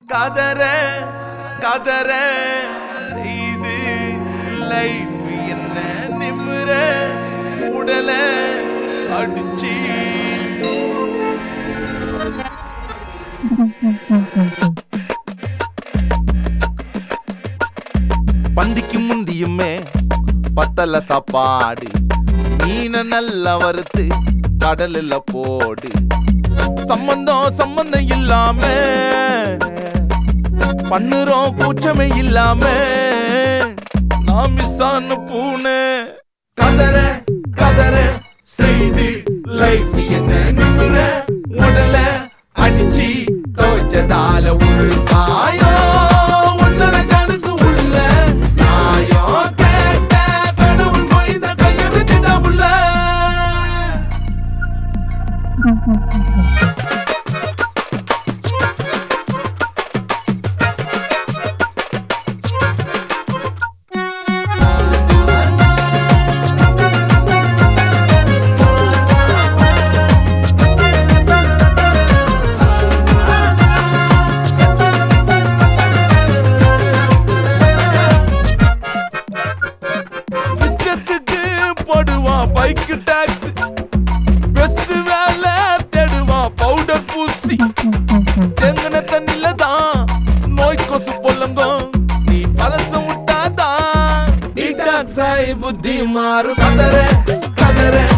கதற கதற செய்து லைஃப் என்ன நிமிர உடல அடிச்சு பந்திக்கு முந்தியுமே பத்தல சாப்பாடு மீன நல்லா வறுத்து கடலில் போடு சம்பந்தம் இல்லாம பண்ணுறோம் கூச்சமே இல்லாம நான் மிஸ் ஆன பூனை கதற கதற செய்து லைஃப் என்ன நிமிர உடல அடிச்சு துவைச்சதால ஒரு காயோ ஒன்னரை ஜானுக்கு உள்ள நாயோ கேட்ட கடவுள் போய்த கைய வச்சுட்டா புள்ள பைக்கு டாக்ஸ் பெஸ்ட் வேலை தேடுவான் பவுடர் பூசி தேங்கின தண்ணில தான் நோய் கொசு பொல்லங்கும் நீ பழசம் விட்டாதான் புத்தி மாறு கதற கதற